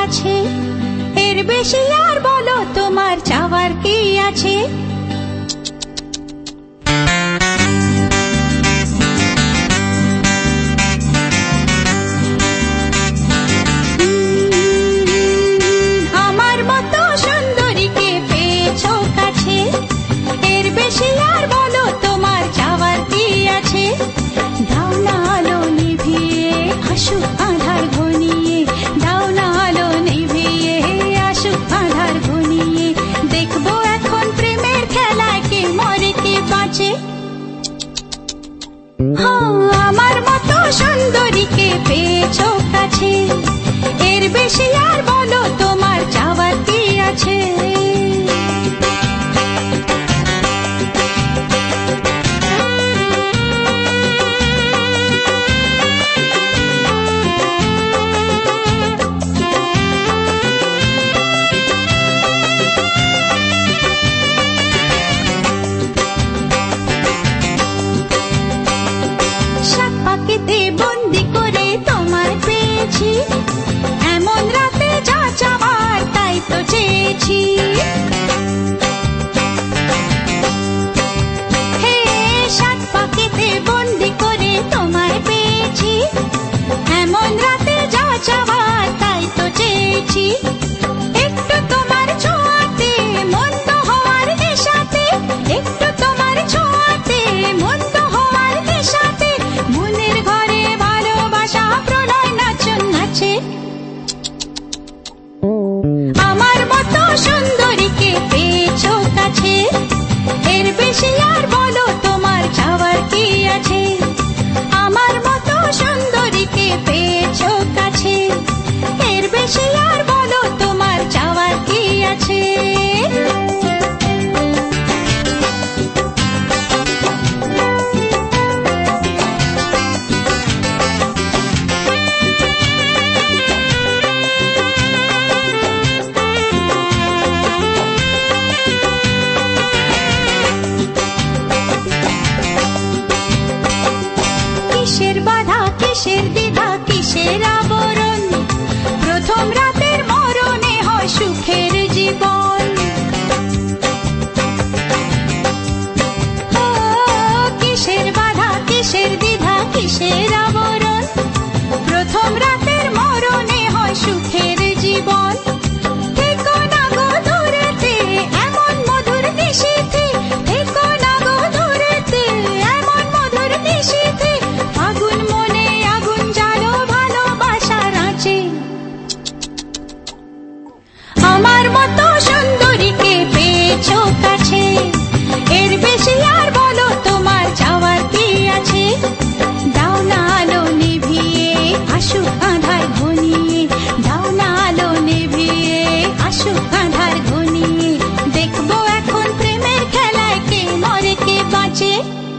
কাছে, এর বেশি আর বলো তোমার চাওয়ার কি আছে? আমার মতো সুন্দরীকে পেয়েছো কাছে, এর বেশি আর বলো তোমার চাওয়ার কি আছে? দাও না আলো নিভিয়ে আসুক আঁধার ঘনিয়ে, দাও না আলো নিভিয়ে আসুক আঁধার ঘনিয়ে, দেখবো এখন প্রেমের খেলায় কে মরে কে বাঁচে। আমার মতো সুন্দরীকে পেয়েছো কাছে, এর বেশি আর বলো তোমার চাওয়ার কি আছে? বন্দি করে তোমায় পেয়েছি, এমন রাতে যা চাওয়ার তাই তো চেয়েছি। হে সাত পাখিতে বন্দি করে তোমায় পেয়েছি, এমন রাতে যা চাওয়ার তাই তো চেয়েছি। একটু তোমার ছোঁয়াতে মন্দ হওয়ার নেশাতে, একটু তোমার ছোঁয়াতে মন্দ হওয়ার নেশাতে, মনের ঘরে ভালোবাসা প্রলয় নাচন নাচে। আমার মতো সুন্দরীকে পেয়েছো কাছে, এর বেশি আর বলো তোমার চাওয়ার কি আছে? আমার মতো সুন্দরীকে পেয়েছো কাছে, এর বেশি আর বলো তোমার চাওয়ার কি আছে? কিসের বাধা কিসের দ্বিধা কিসের আবরণ, প্রথম রাতের মরণে হয় সুখের জীবন। কিসের বাধা কিসের দ্বিধা কিসের আবরণ, প্রথম রাতের মরণে হয় সুখের জীবন। থেকো না গো দূরেতে এমন মধুর নিশীথে, থেকো না গো দূরেতে এমন মধুর নিশীথে, আগুন মনে আগুন জ্বালো ভালোবাসার আঁচে। আমার মতো সুন্দরীকে পেয়েছো কাছে, এর বেশি আর বলো তোমার চাওয়ার কি আছে? দাও না আলো নিভিয়ে আসুক আঁধার ঘনিয়ে, দাও না আলো নিভিয়ে আসুক আঁধার ঘনিয়ে, দেখবো এখন প্রেমের খেলায় কে মরে কে বাঁচে।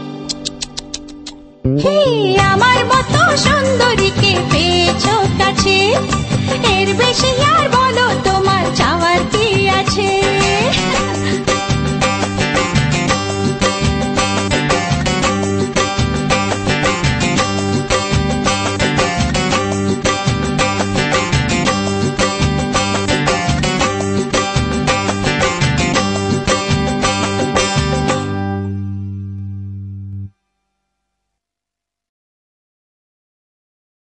হে আমার মতো সুন্দরীকে পেয়েছো কাছে, এর বেশি আর বলো তোমার চাওয়ার কি আছে?